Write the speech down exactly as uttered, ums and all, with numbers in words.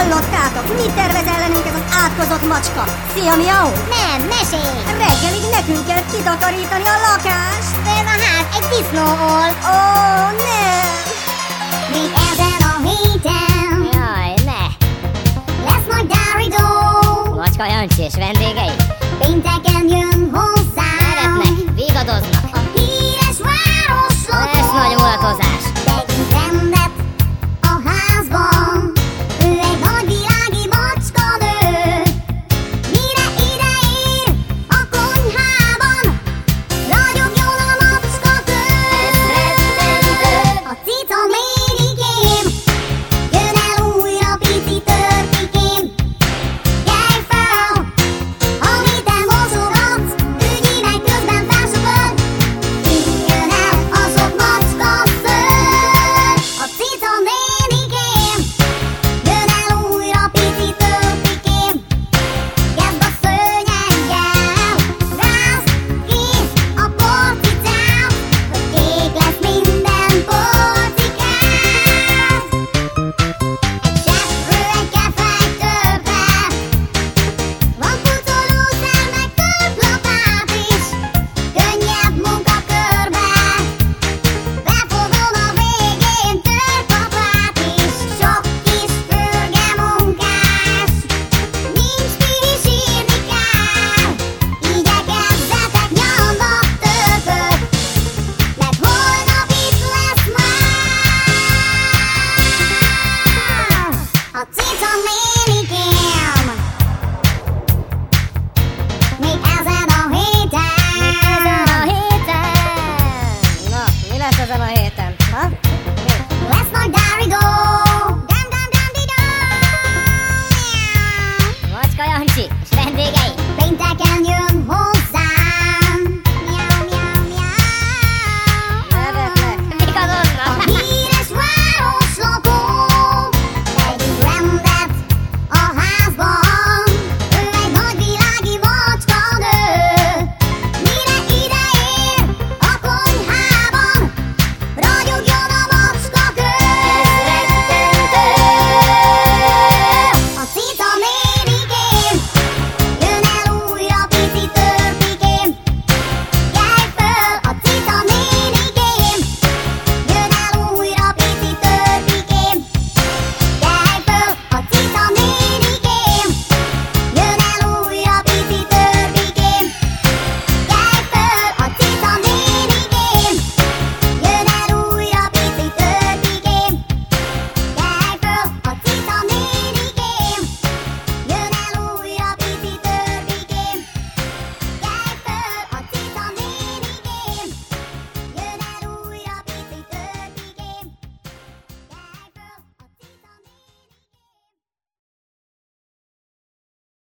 Hallottátok? Mit tervez ellenünk ez az átkozott macska? Szia, miau! Nem, mesélj! Reggelig nekünk kell kitakarítani a lakást! De ez a ház egy disznóol! Ó, nem! Még ezen a héten Jaj, ne! lesz majd Dáridó! Macska Jancsi és vendégei? Pénteken jön home